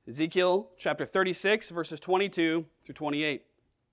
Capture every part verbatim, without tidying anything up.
Ezekiel chapter thirty-six, verses twenty-two through twenty-eight.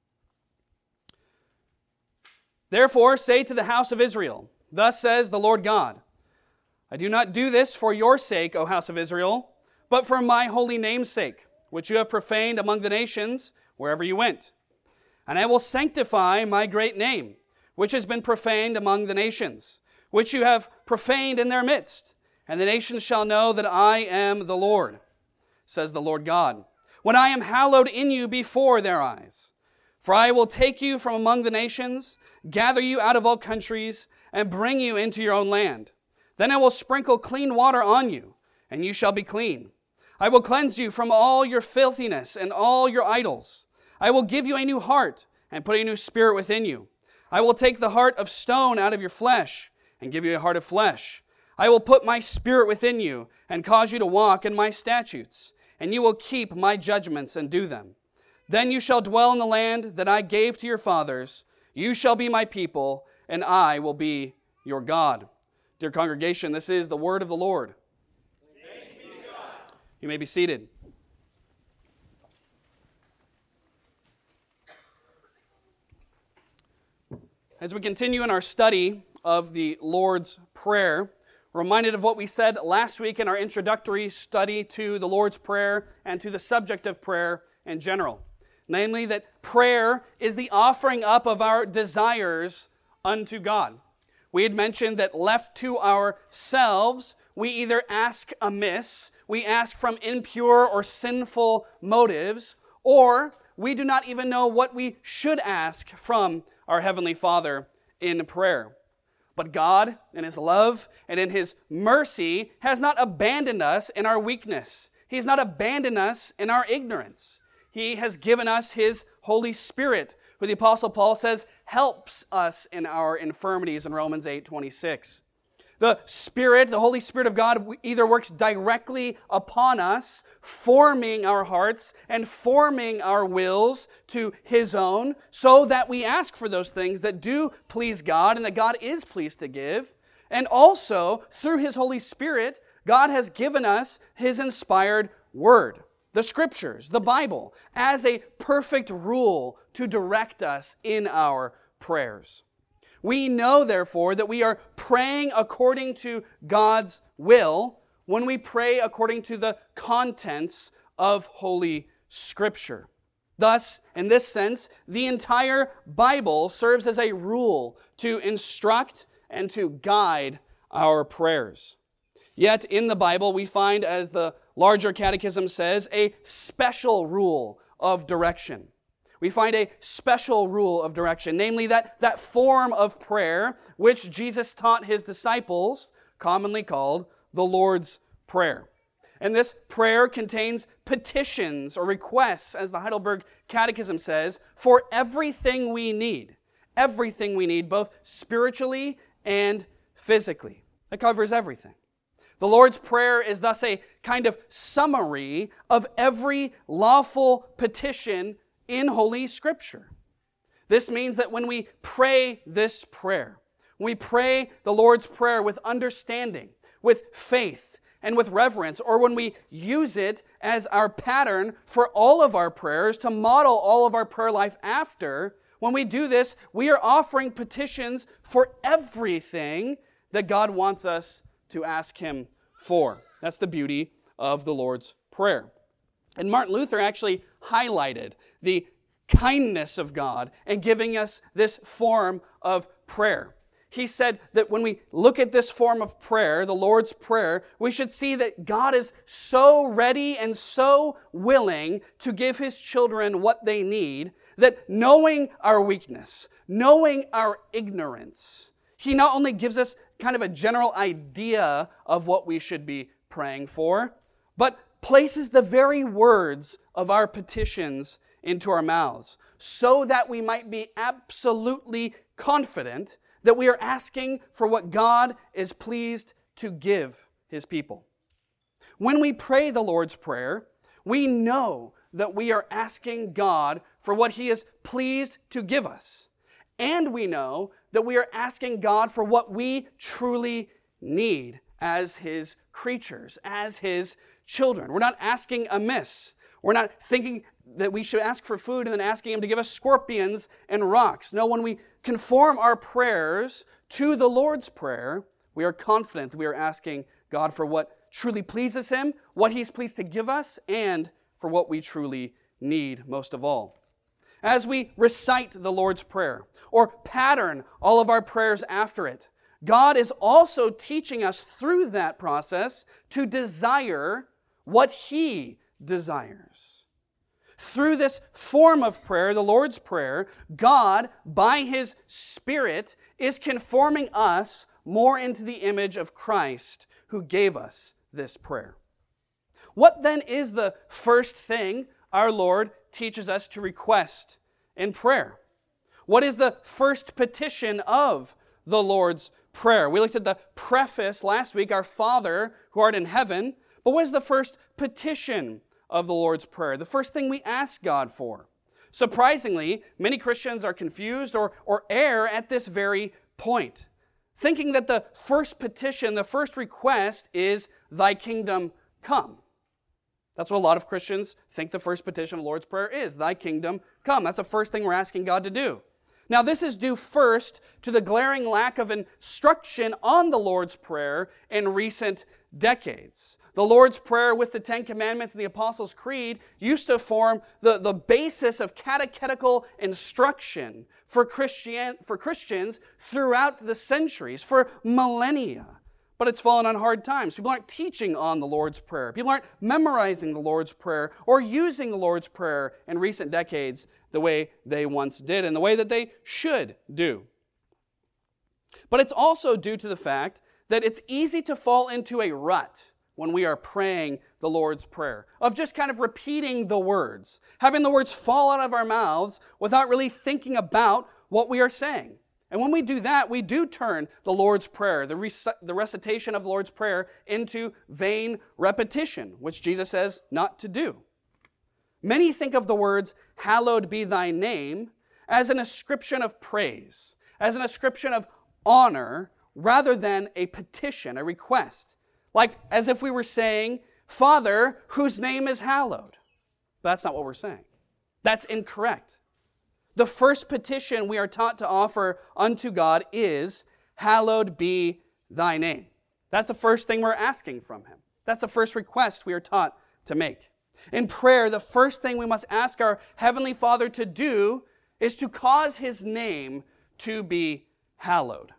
Therefore say to the house of Israel, thus says the Lord God, I do not do this for your sake, O house of Israel, but for my holy name's sake, which you have profaned among the nations wherever you went. And I will sanctify my great name, which has been profaned among the nations, which you have profaned in their midst. And the nations shall know that I am the Lord, says the Lord God, when I am hallowed in you before their eyes. For I will take you from among the nations, gather you out of all countries, and bring you into your own land. Then I will sprinkle clean water on you, and you shall be clean. I will cleanse you from all your filthiness and all your idols. I will give you a new heart, and put a new spirit within you. I will take the heart of stone out of your flesh, and give you a heart of flesh. I will put my spirit within you, and cause you to walk in my statutes, and you will keep my judgments and do them. Then you shall dwell in the land that I gave to your fathers. You shall be my people, and I will be your God. Dear congregation, this is the word of the Lord. Thanks be to God. You may be seated. As we continue in our study of the Lord's Prayer, we're reminded of what we said last week in our introductory study to the Lord's Prayer and to the subject of prayer in general. Namely, that prayer is the offering up of our desires unto God. We had mentioned that left to ourselves, we either ask amiss, we ask from impure or sinful motives, or we do not even know what we should ask from our Heavenly Father in prayer. But God, in His love and in His mercy, has not abandoned us in our weakness. He has not abandoned us in our ignorance. He has given us His Holy Spirit, who the Apostle Paul says helps us in our infirmities in Romans eight twenty-six. The Spirit, the Holy Spirit of God, either works directly upon us, forming our hearts and forming our wills to His own, so that we ask for those things that do please God and that God is pleased to give. And also, through His Holy Spirit, God has given us His inspired Word, the Scriptures, the Bible, as a perfect rule to direct us in our prayers. We know, therefore, that we are praying according to God's will when we pray according to the contents of Holy Scripture. Thus, in this sense, the entire Bible serves as a rule to instruct and to guide our prayers. Yet in the Bible, we find, as the larger catechism says, a special rule of direction. We find a special rule of direction, namely that, that form of prayer which Jesus taught His disciples, commonly called the Lord's Prayer. And this prayer contains petitions or requests, as the Heidelberg Catechism says, for everything we need. Everything we need, both spiritually and physically. It covers everything. The Lord's Prayer is thus a kind of summary of every lawful petition in Holy Scripture. This means that when we pray this prayer, when we pray the Lord's Prayer with understanding, with faith, and with reverence, or when we use it as our pattern for all of our prayers to model all of our prayer life after, when we do this, we are offering petitions for everything that God wants us to ask Him for. That's the beauty of the Lord's Prayer. And Martin Luther actually highlighted the kindness of God in giving us this form of prayer. He said that when we look at this form of prayer, the Lord's Prayer, we should see that God is so ready and so willing to give His children what they need, that knowing our weakness, knowing our ignorance, He not only gives us kind of a general idea of what we should be praying for, but places the very words of our petitions into our mouths, so that we might be absolutely confident that we are asking for what God is pleased to give His people. When we pray the Lord's Prayer, we know that we are asking God for what He is pleased to give us. And we know that we are asking God for what we truly need as His creatures, as His children. We're not asking amiss. We're not thinking that we should ask for food and then asking Him to give us scorpions and rocks. No, when we conform our prayers to the Lord's Prayer, we are confident that we are asking God for what truly pleases Him, what He's pleased to give us, and for what we truly need most of all. As we recite the Lord's Prayer or pattern all of our prayers after it, God is also teaching us through that process to desire what He desires. Through this form of prayer, the Lord's Prayer, God, by His Spirit, is conforming us more into the image of Christ, who gave us this prayer. What then is the first thing our Lord teaches us to request in prayer? What is the first petition of the Lord's Prayer? We looked at the preface last week, Our Father who art in heaven. But what is the first petition of the Lord's Prayer? The first thing we ask God for? Surprisingly, many Christians are confused or, or err at this very point, thinking that the first petition, the first request is, Thy kingdom come. That's what a lot of Christians think the first petition of the Lord's Prayer is, Thy kingdom come. That's the first thing we're asking God to do. Now, this is due first to the glaring lack of instruction on the Lord's Prayer in recent decades. The Lord's Prayer with the Ten Commandments and the Apostles' Creed used to form the, the basis of catechetical instruction for, Christian, for Christians throughout the centuries, for millennia. But it's fallen on hard times. People aren't teaching on the Lord's Prayer. People aren't memorizing the Lord's Prayer or using the Lord's Prayer in recent decades the way they once did and the way that they should do. But it's also due to the fact that it's easy to fall into a rut when we are praying the Lord's Prayer, of just kind of repeating the words, having the words fall out of our mouths without really thinking about what we are saying. And when we do that, we do turn the Lord's Prayer, the, rec- the recitation of the Lord's Prayer, into vain repetition, which Jesus says not to do. Many think of the words, hallowed be thy name, as an ascription of praise, as an ascription of honor, rather than a petition, a request. Like as if we were saying, Father, whose name is hallowed. But that's not what we're saying. That's incorrect. The first petition we are taught to offer unto God is, hallowed be thy name. That's the first thing we're asking from Him. That's the first request we are taught to make. In prayer, the first thing we must ask our Heavenly Father to do is to cause His name to be hallowed.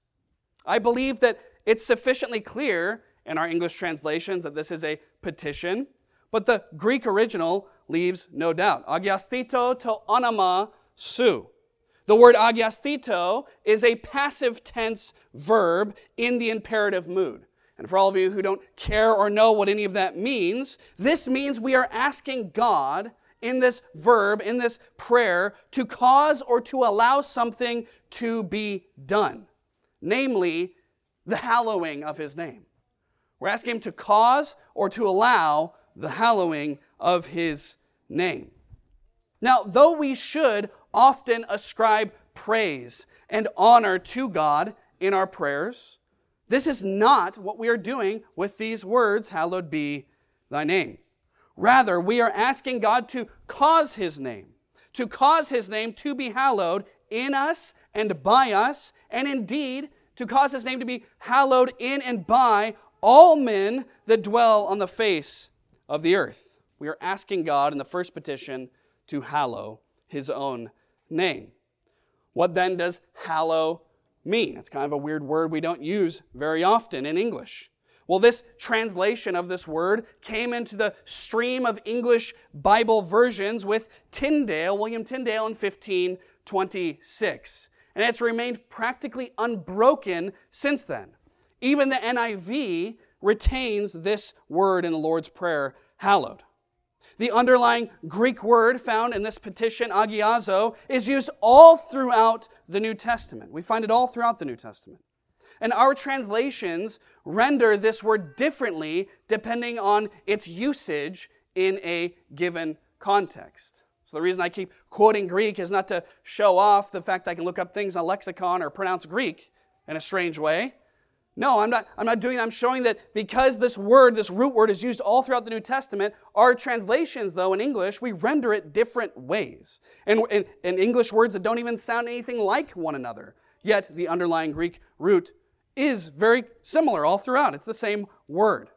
I believe that it's sufficiently clear in our English translations that this is a petition, but the Greek original leaves no doubt. Agiasthito to onoma su. The word agiasthito is a passive tense verb in the imperative mood. And for all of you who don't care or know what any of that means, this means we are asking God in this verb, in this prayer, to cause or to allow something to be done. Namely, the hallowing of His name. We're asking Him to cause or to allow the hallowing of His name. Now, though we should often ascribe praise and honor to God in our prayers, this is not what we are doing with these words, hallowed be thy name. Rather, we are asking God to cause His name, to cause His name to be hallowed in us and by us, and indeed to cause His name to be hallowed in and by all men that dwell on the face of the earth. We are asking God in the first petition to hallow His own name. What then does hallow mean? It's kind of a weird word we don't use very often in English. Well, this translation of this word came into the stream of English Bible versions with Tyndale, William Tyndale, in fifteen twenty-six. And it's remained practically unbroken since then. Even the N I V retains this word in the Lord's Prayer, hallowed. The underlying Greek word found in this petition, agiazo, is used all throughout the New Testament. We find it all throughout the New Testament. And our translations render this word differently depending on its usage in a given context. So the reason I keep quoting Greek is not to show off the fact that I can look up things in a lexicon or pronounce Greek in a strange way, No, I'm not, I'm not doing that. I'm showing that because this word, this root word, is used all throughout the New Testament, our translations, though, in English, we render it different ways. And in, in English words that don't even sound anything like one another. Yet the underlying Greek root is very similar all throughout. It's the same word.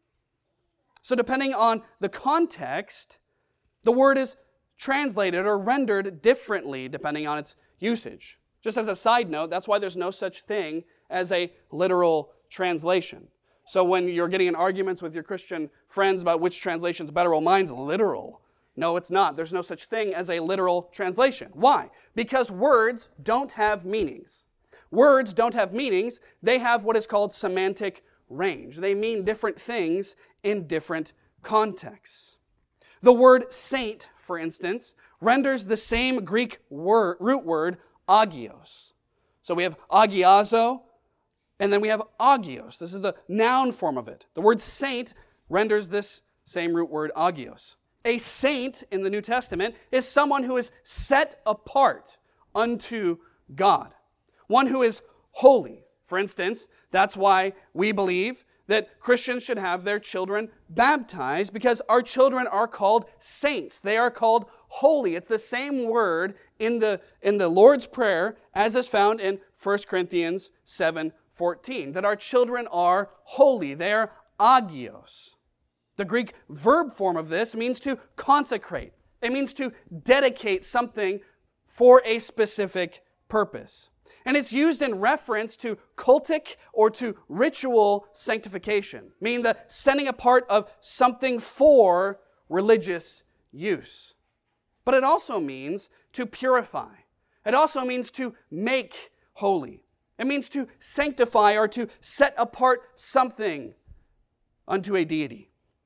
So depending on the context, the word is translated or rendered differently depending on its usage. Just as a side note, that's why there's no such thing as a literal translation. So when you're getting in arguments with your Christian friends about which translation's better, well, mine's literal. No, it's not. There's no such thing as a literal translation. Why? Because words don't have meanings. Words don't have meanings. They have what is called semantic range. They mean different things in different contexts. The word saint, for instance, renders the same Greek word, root word, agios. So we have agiazo, and then we have agios. This is the noun form of it. The word saint renders this same root word, agios. A saint in the New Testament is someone who is set apart unto God. One who is holy. For instance, that's why we believe that Christians should have their children baptized, because our children are called saints. They are called holy. It's the same word in the, in the Lord's Prayer as is found in First Corinthians seven fourteen, that our children are holy. They are agios. The Greek verb form of this means to consecrate. It means to dedicate something for a specific purpose. And it's used in reference to cultic or to ritual sanctification, meaning the setting apart of something for religious use. But it also means to purify. It also means to make holy. It means to sanctify or to set apart something unto a deity.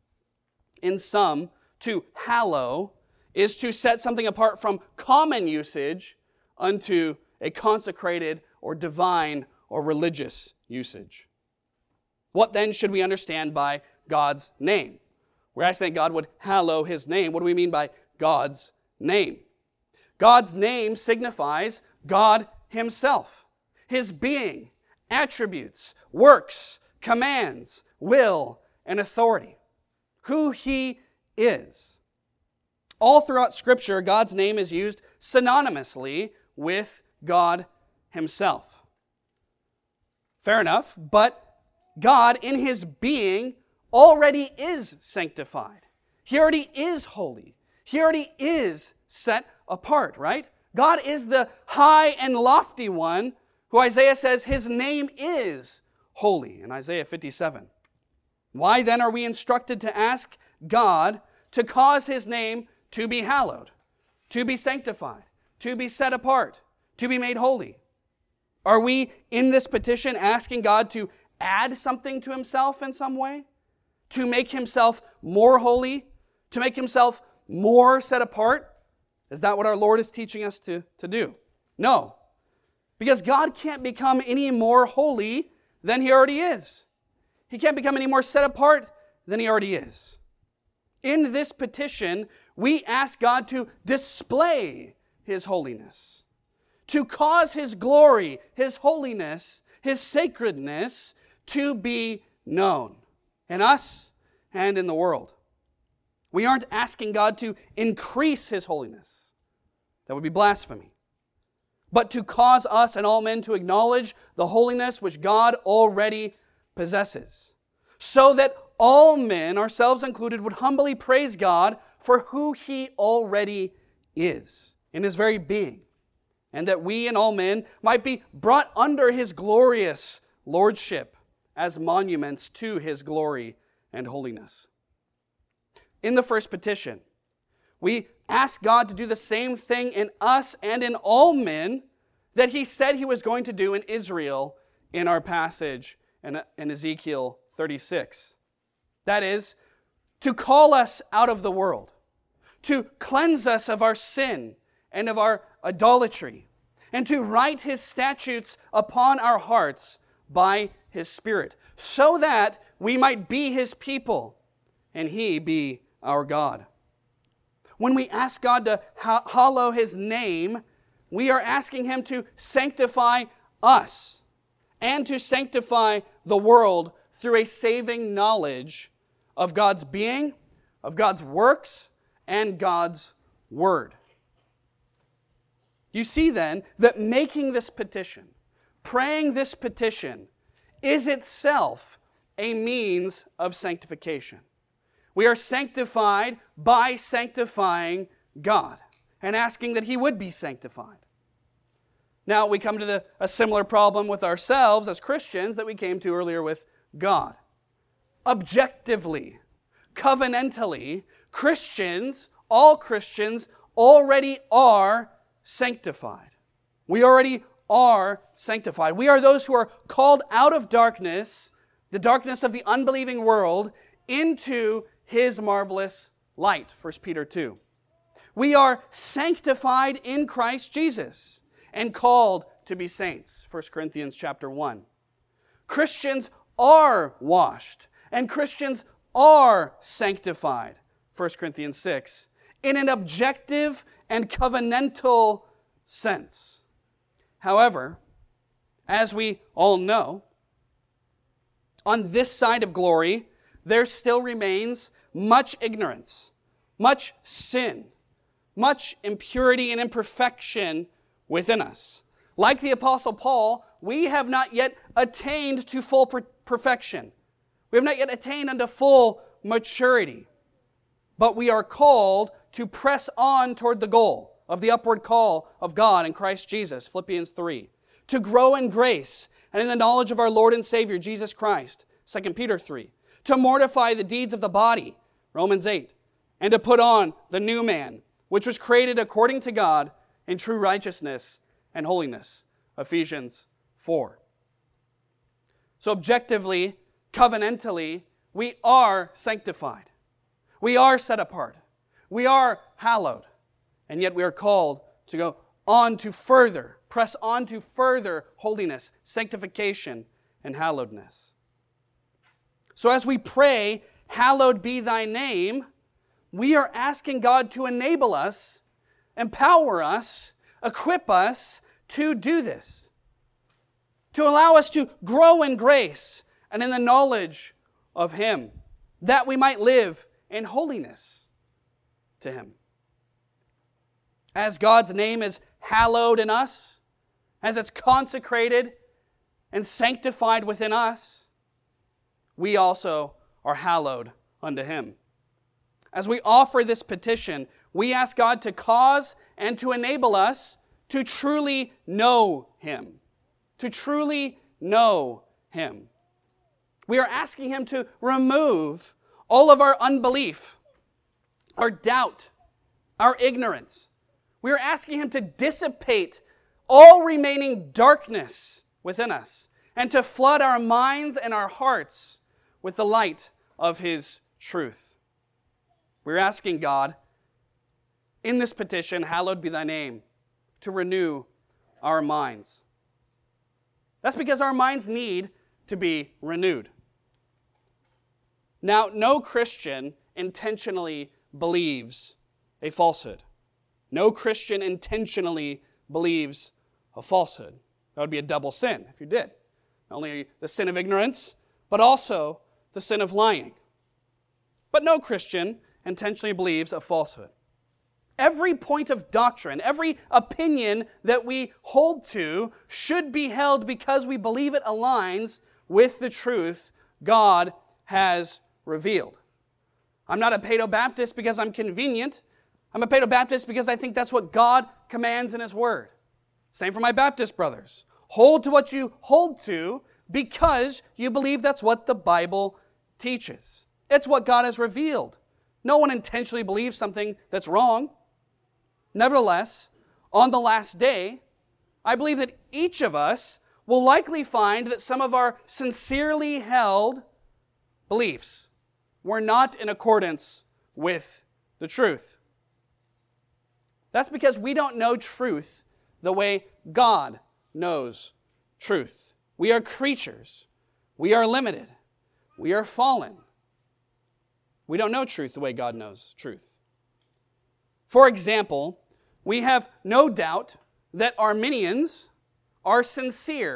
In sum, to hallow is to set something apart from common usage unto a consecrated or divine or religious usage. What then should we understand by God's name? We're asking that God would hallow His name. What do we mean by God's name? God's name signifies God Himself, His being, attributes, works, commands, will, and authority. Who He is. All throughout Scripture, God's name is used synonymously with God Himself. Fair enough, but God in His being already is sanctified. He already is holy. He already is set apart, right? God is the high and lofty one who Isaiah says His name is holy in Isaiah fifty-seven. Why then are we instructed to ask God to cause His name to be hallowed, to be sanctified, to be set apart, to be made holy? Are we in this petition asking God to add something to Himself in some way? To make Himself more holy? To make Himself more set apart? Is that what our Lord is teaching us to, to do? No. Because God can't become any more holy than He already is. He can't become any more set apart than He already is. In this petition, we ask God to display His holiness, to cause His glory, His holiness, His sacredness to be known in us and in the world. We aren't asking God to increase His holiness. That would be blasphemy. But to cause us and all men to acknowledge the holiness which God already possesses, so that all men, ourselves included, would humbly praise God for who He already is in His very being, and that we and all men might be brought under His glorious lordship as monuments to His glory and holiness. In the first petition, we ask God to do the same thing in us and in all men that He said He was going to do in Israel in our passage in Ezekiel thirty-six. That is, to call us out of the world, to cleanse us of our sin and of our idolatry, and to write His statutes upon our hearts by His Spirit, so that we might be His people and He be our God. When we ask God to hallow His name, we are asking Him to sanctify us and to sanctify the world through a saving knowledge of God's being, of God's works, and God's word. You see then that making this petition, praying this petition, is itself a means of sanctification. We are sanctified by sanctifying God and asking that He would be sanctified. Now we come to the, a similar problem with ourselves as Christians that we came to earlier with God. Objectively, covenantally, Christians, all Christians, already are sanctified. We already are sanctified. We are those who are called out of darkness, the darkness of the unbelieving world, into His marvelous light, First Peter two. We are sanctified in Christ Jesus and called to be saints, First Corinthians chapter one. Christians are washed and Christians are sanctified, First Corinthians six, in an objective and covenantal sense. However, as we all know, on this side of glory, there still remains much ignorance, much sin, much impurity and imperfection within us. Like the Apostle Paul, we have not yet attained to full per- perfection. We have not yet attained unto full maturity. But we are called to press on toward the goal of the upward call of God in Christ Jesus, Philippians three. To grow in grace and in the knowledge of our Lord and Savior, Jesus Christ, Second Peter three. To mortify the deeds of the body, Romans eight. And to put on the new man, which was created according to God in true righteousness and holiness, Ephesians four. So objectively, covenantally, we are sanctified. We are set apart. We are hallowed. And yet we are called to go on to further, press on to further holiness, sanctification, and hallowedness. So as we pray, hallowed be thy name, we are asking God to enable us, empower us, equip us to do this. To allow us to grow in grace and in the knowledge of Him, that we might live in holiness to Him. As God's name is hallowed in us, as it's consecrated and sanctified within us, we also are hallowed unto Him. As we offer this petition, we ask God to cause and to enable us to truly know Him. To truly know Him. We are asking Him to remove all of our unbelief, our doubt, our ignorance. We are asking Him to dissipate all remaining darkness within us and to flood our minds and our hearts with the light of His truth. We're asking God, in this petition, hallowed be thy name, to renew our minds. That's because our minds need to be renewed. Now, no Christian intentionally believes a falsehood. No Christian intentionally believes a falsehood. That would be a double sin if you did. Not only the sin of ignorance, but also the sin of lying. But no Christian intentionally believes a falsehood. Every point of doctrine, every opinion that we hold to should be held because we believe it aligns with the truth God has revealed. I'm not a Paedo-Baptist because I'm convenient. I'm a Paedo-Baptist because I think that's what God commands in His Word. Same for my Baptist brothers. Hold to what you hold to because you believe that's what the Bible teaches. It's what God has revealed. No one intentionally believes something that's wrong. Nevertheless, on the last day, I believe that each of us will likely find that some of our sincerely held beliefs were not in accordance with the truth. That's because we don't know truth the way God knows truth. We are creatures. We are limited. We are fallen. We don't know truth the way God knows truth. For example, we have no doubt that Arminians are sincere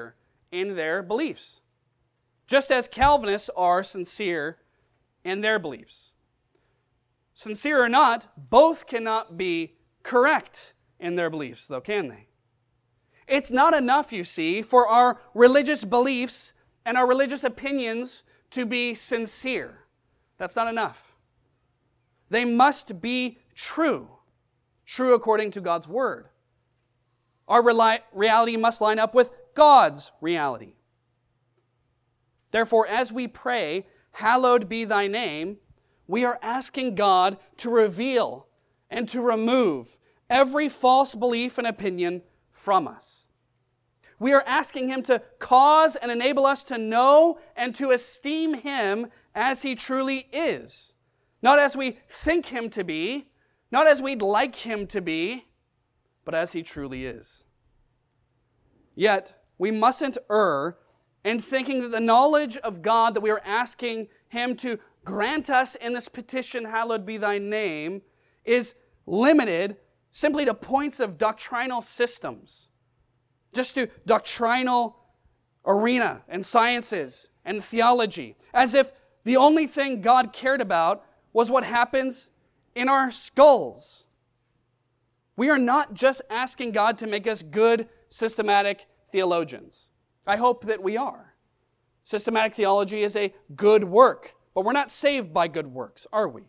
in their beliefs, just as Calvinists are sincere in their beliefs. Sincere or not, both cannot be correct in their beliefs, though, can they? It's not enough, you see, for our religious beliefs and our religious opinions to be sincere. That's not enough. They must be true, true according to God's Word. Our reli- reality must line up with God's reality. Therefore, as we pray, "Hallowed be thy name," we are asking God to reveal and to remove every false belief and opinion from us. We are asking Him to cause and enable us to know and to esteem Him as He truly is. Not as we think Him to be, not as we'd like Him to be, but as He truly is. Yet, we mustn't err in thinking that the knowledge of God that we are asking Him to grant us in this petition, "Hallowed be thy name," is limited simply to points of doctrinal systems, just to doctrinal arena and sciences and theology, as if the only thing God cared about was what happens in our skulls. We are not just asking God to make us good, systematic theologians. I hope that we are. Systematic theology is a good work, but we're not saved by good works, are we?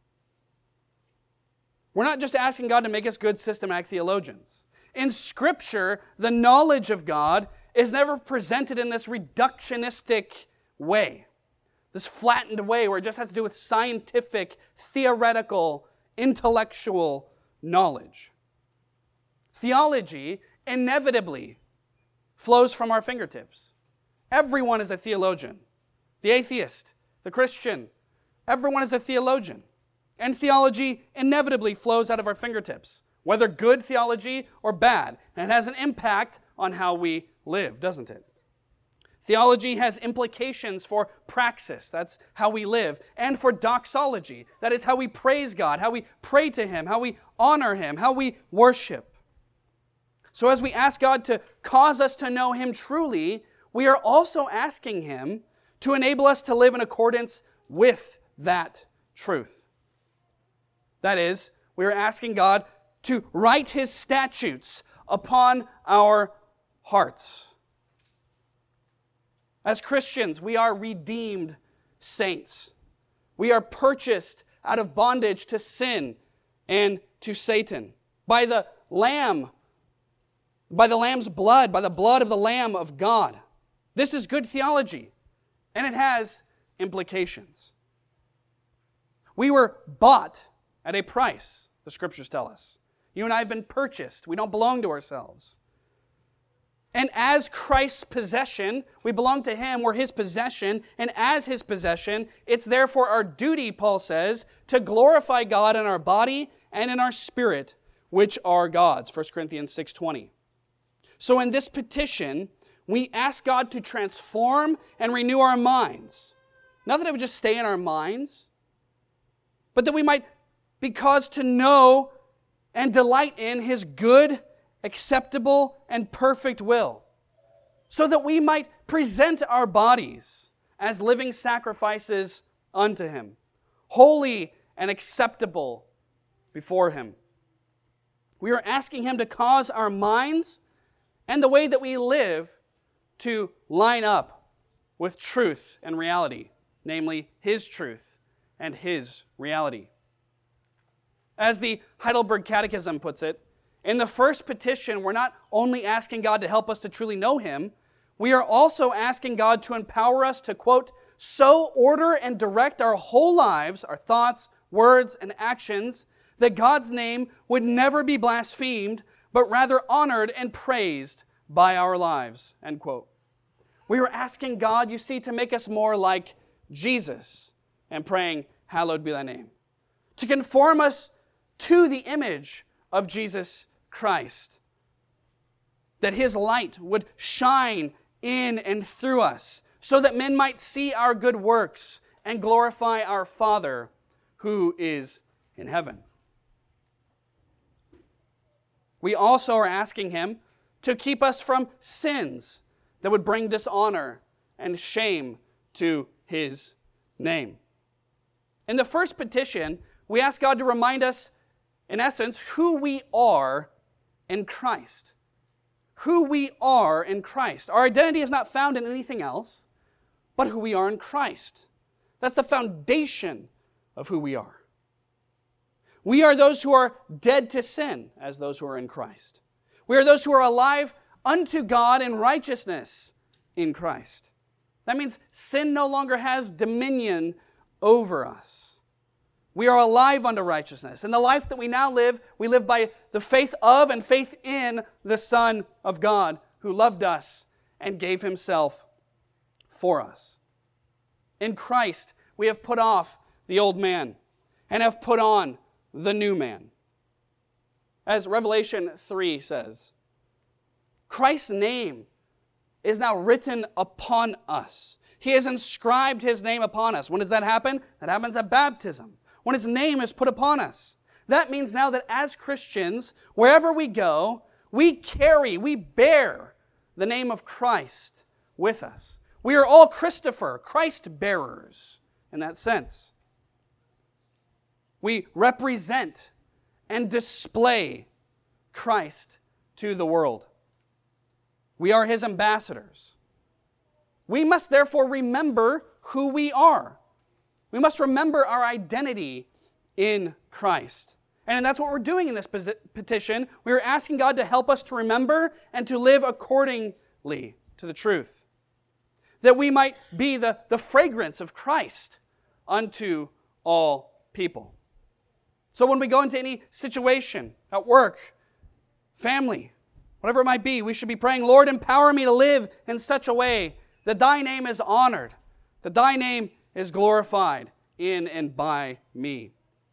We're not just asking God to make us good, systematic theologians. In Scripture, the knowledge of God is never presented in this reductionistic way, this flattened way where it just has to do with scientific, theoretical, intellectual knowledge. Theology inevitably flows from our fingertips. Everyone is a theologian. The atheist, the Christian, everyone is a theologian. And theology inevitably flows out of our fingertips, whether good theology or bad. And it has an impact on how we live, doesn't it? Theology has implications for praxis, that's how we live, and for doxology, that is how we praise God, how we pray to Him, how we honor Him, how we worship. So as we ask God to cause us to know Him truly, we are also asking Him to enable us to live in accordance with that truth. That is, we are asking God to write His statutes upon our hearts. As Christians, we are redeemed saints. We are purchased out of bondage to sin and to Satan by the Lamb, by the Lamb's blood, by the blood of the Lamb of God. This is good theology, and it has implications. We were bought at a price, the Scriptures tell us. You and I have been purchased. We don't belong to ourselves. And as Christ's possession, we belong to Him, we're His possession, and as His possession, it's therefore our duty, Paul says, to glorify God in our body and in our spirit, which are God's, First Corinthians six twenty. So in this petition, we ask God to transform and renew our minds. Not that it would just stay in our minds, but that we might be caused to know and delight in His good, acceptable, and perfect will, so that we might present our bodies as living sacrifices unto Him, holy and acceptable before Him. We are asking Him to cause our minds and the way that we live to line up with truth and reality, namely His truth and His reality. As the Heidelberg Catechism puts it, in the first petition, we're not only asking God to help us to truly know Him, we are also asking God to empower us to, quote, so order and direct our whole lives, our thoughts, words, and actions, that God's name would never be blasphemed, but rather honored and praised by our lives, end quote. We are asking God, you see, to make us more like Jesus and praying, "Hallowed be thy name," to conform us to the image of Jesus Christ, that His light would shine in and through us, so that men might see our good works and glorify our Father who is in heaven. We also are asking Him to keep us from sins that would bring dishonor and shame to his name. In the first petition, we ask God to remind us, in essence, who we are in Christ. Who we are in Christ. Our identity is not found in anything else, but who we are in Christ. That's the foundation of who we are. We are those who are dead to sin, as those who are in Christ. We are those who are alive unto God in righteousness in Christ. That means sin no longer has dominion over us. We are alive unto righteousness. And the life that we now live, we live by the faith of and faith in the Son of God, who loved us and gave himself for us. In Christ, we have put off the old man and have put on the new man. As Revelation three says, Christ's name is now written upon us. He has inscribed his name upon us. When does that happen? That happens at baptism, when his name is put upon us. That means now that as Christians, wherever we go, we carry, we bear the name of Christ with us. We are all Christopher, Christ bearers in that sense. We represent and display Christ to the world. We are his ambassadors. We must therefore remember who we are. We must remember our identity in Christ. And that's what we're doing in this petition. We are asking God to help us to remember and to live accordingly to the truth, that we might be the, the fragrance of Christ unto all people. So when we go into any situation, at work, family, whatever it might be, we should be praying, Lord, empower me to live in such a way that thy name is honored, that thy name is glorified in and by me.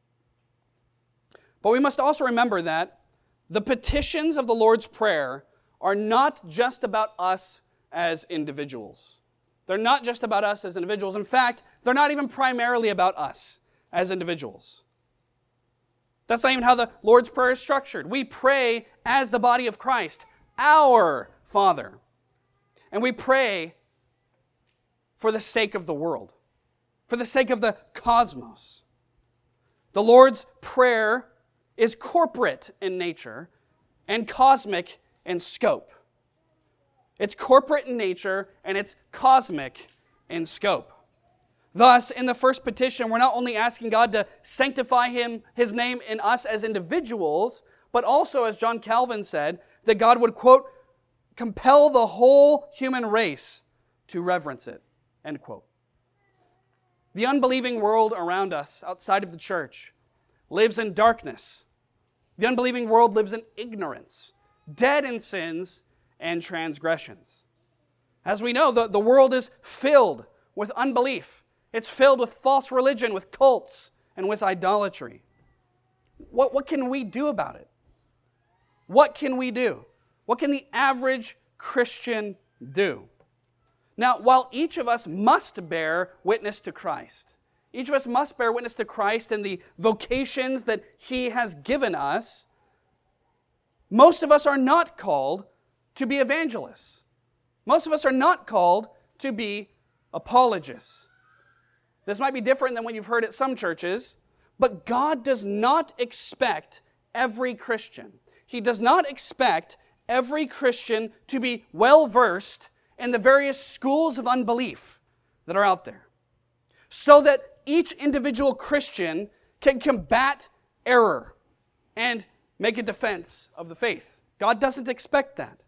But we must also remember that the petitions of the Lord's Prayer are not just about us as individuals. They're not just about us as individuals. In fact, they're not even primarily about us as individuals. That's not even how the Lord's Prayer is structured. We pray as the body of Christ, our Father. And we pray for the sake of the world, for the sake of the cosmos. The Lord's Prayer is corporate in nature and cosmic in scope. It's corporate in nature and it's cosmic in scope. Thus, in the first petition, we're not only asking God to sanctify him, his name in us as individuals, but also, as John Calvin said, that God would, quote, compel the whole human race to reverence it, end quote. The unbelieving world around us, outside of the church, lives in darkness. The unbelieving world lives in ignorance, dead in sins and transgressions. As we know, the, the world is filled with unbelief. It's filled with false religion, with cults, and with idolatry. What, what can we do about it? What can we do? What can the average Christian do? Now, while each of us must bear witness to Christ, each of us must bear witness to Christ and the vocations that he has given us, most of us are not called to be evangelists. Most of us are not called to be apologists. This might be different than what you've heard at some churches, but God does not expect every Christian. He does not expect every Christian to be well-versed in the various schools of unbelief that are out there, so that each individual Christian can combat error and make a defense of the faith. God doesn't expect that.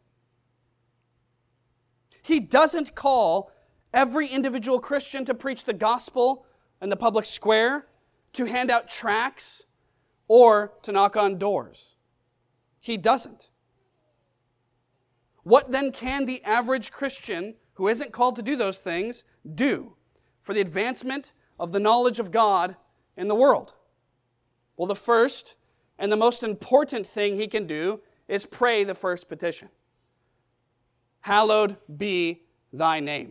He doesn't call every individual Christian to preach the gospel in the public square, to hand out tracts, or to knock on doors. He doesn't. What then can the average Christian who isn't called to do those things do for the advancement of the knowledge of God in the world? Well, the first and the most important thing he can do is pray the first petition. Hallowed be thy name.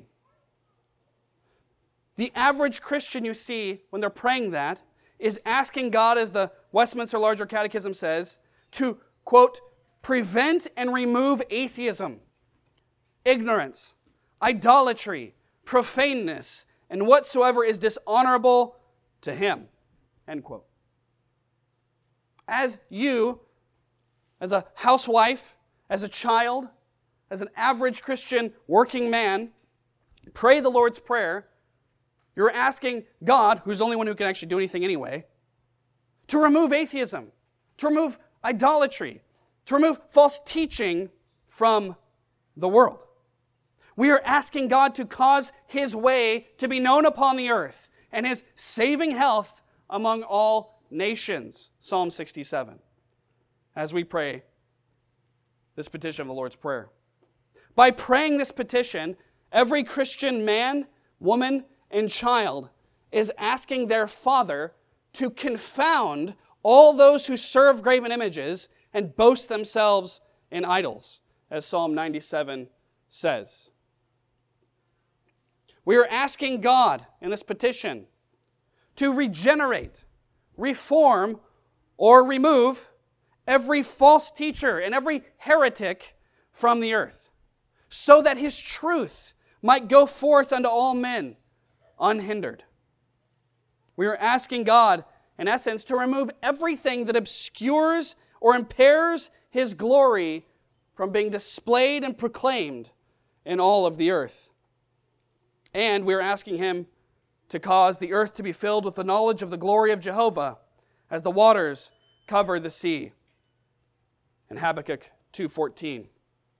The average Christian you see when they're praying that is asking God, as the Westminster Larger Catechism says, to, quote, prevent and remove atheism, ignorance, idolatry, profaneness, and whatsoever is dishonorable to him." End quote. As you, as a housewife, as a child, as an average Christian working man, pray the Lord's Prayer, you're asking God, who's the only one who can actually do anything anyway, to remove atheism, to remove idolatry, to remove false teaching from the world. We are asking God to cause His way to be known upon the earth and His saving health among all nations. Psalm sixty-seven. As we pray this petition of the Lord's Prayer. By praying this petition, every Christian man, woman, and child is asking their Father to confound all those who serve graven images and boast themselves in idols, as Psalm ninety-seven says. We are asking God in this petition to regenerate, reform, or remove every false teacher and every heretic from the earth, so that His truth might go forth unto all men unhindered. We are asking God, in essence, to remove everything that obscures or impairs His glory from being displayed and proclaimed in all of the earth. And we are asking Him to cause the earth to be filled with the knowledge of the glory of Jehovah as the waters cover the sea. In Habakkuk two fourteen.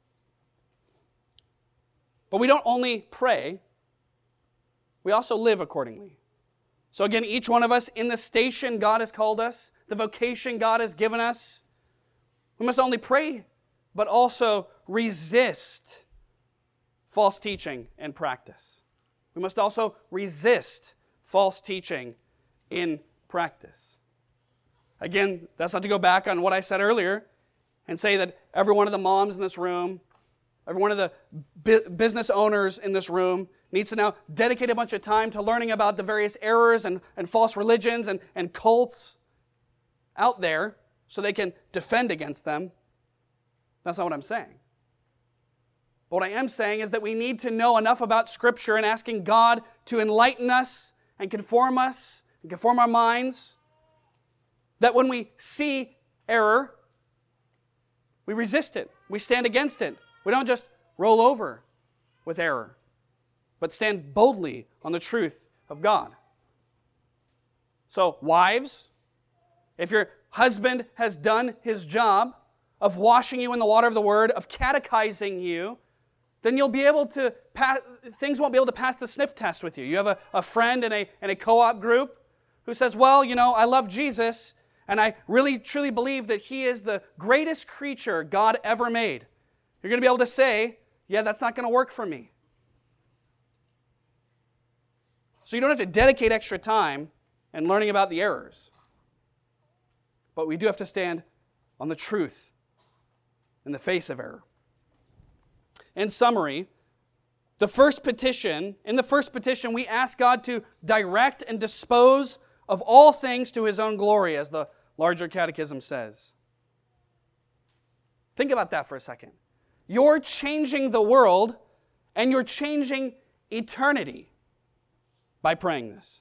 But we don't only pray, we also live accordingly. So again, each one of us in the station God has called us, the vocation God has given us, we must not only pray, but also resist false teaching and practice. We must also resist false teaching in practice. Again, that's not to go back on what I said earlier and say that every one of the moms in this room, every one of the bu- business owners in this room needs to now dedicate a bunch of time to learning about the various errors and, and false religions and, and cults out there so they can defend against them. That's not what I'm saying. But what I am saying is that we need to know enough about Scripture and asking God to enlighten us and conform us and conform our minds, that when we see error, we resist it. We stand against it. We don't just roll over with error, but stand boldly on the truth of God. So, wives, if your husband has done his job of washing you in the water of the Word, of catechizing you, then you'll be able to pass, things won't be able to pass the sniff test with you. You have a, a friend in a, in a co-op group who says, well, you know, I love Jesus, and I really, truly believe that He is the greatest creature God ever made. You're going to be able to say, yeah, that's not going to work for me. So you don't have to dedicate extra time in learning about the errors. But we do have to stand on the truth in the face of error. In summary, the first petition, in the first petition, we ask God to direct and dispose of all things to His own glory, as the larger catechism says. Think about that for a second. You're changing the world and you're changing eternity by praying this.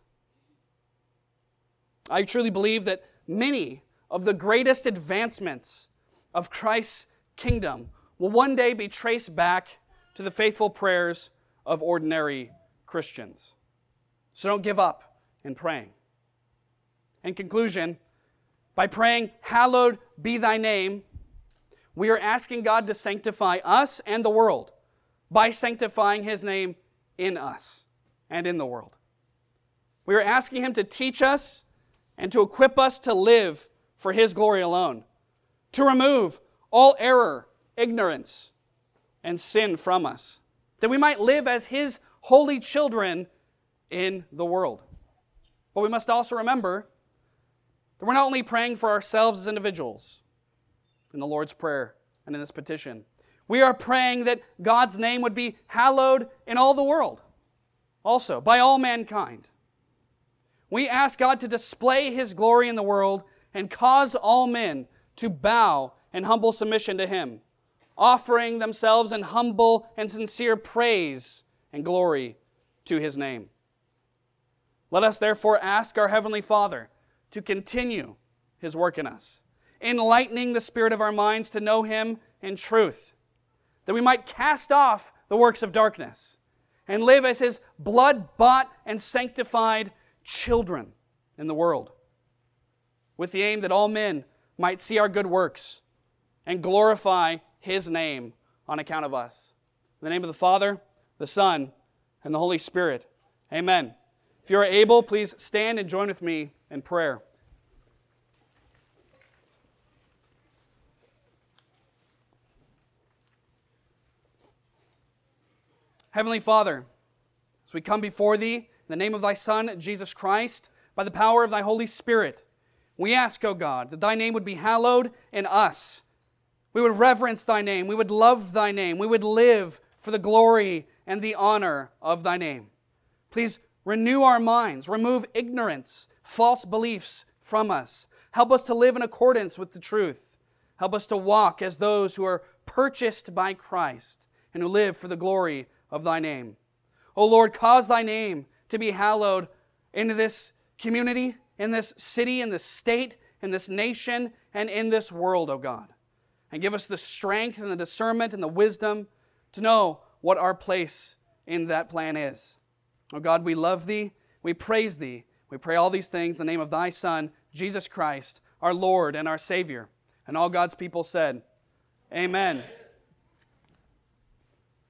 I truly believe that many of the greatest advancements of Christ's kingdom will one day be traced back to the faithful prayers of ordinary Christians. So don't give up in praying. In conclusion, by praying, "Hallowed be thy name," we are asking God to sanctify us and the world by sanctifying His name in us and in the world. We are asking Him to teach us and to equip us to live for His glory alone, to remove all error, ignorance, and sin from us, that we might live as His holy children in the world. But we must also remember that we're not only praying for ourselves as individuals in the Lord's Prayer and in this petition. We are praying that God's name would be hallowed in all the world, also by all mankind. We ask God to display His glory in the world and cause all men to bow in humble submission to Him, offering themselves in humble and sincere praise and glory to His name. Let us therefore ask our Heavenly Father to continue His work in us, enlightening the spirit of our minds to know Him in truth, that we might cast off the works of darkness and live as His blood-bought and sanctified children in the world, with the aim that all men might see our good works and glorify His name on account of us. In the name of the Father, the Son, and the Holy Spirit. Amen. If you are able, please stand and join with me in prayer. Heavenly Father, as we come before Thee, in the name of Thy Son, Jesus Christ, by the power of Thy Holy Spirit, we ask, O God, that Thy name would be hallowed in us. We would reverence Thy name. We would love Thy name. We would live for the glory and the honor of Thy name. Please renew our minds. Remove ignorance, false beliefs from us. Help us to live in accordance with the truth. Help us to walk as those who are purchased by Christ and who live for the glory of Thy name. O Lord, cause Thy name to be hallowed in this community, in this city, in this state, in this nation, and in this world, O God. And give us the strength and the discernment and the wisdom to know what our place in that plan is. O God, we love Thee, we praise Thee, we pray all these things in the name of Thy Son, Jesus Christ, our Lord and our Savior. And all God's people said, Amen.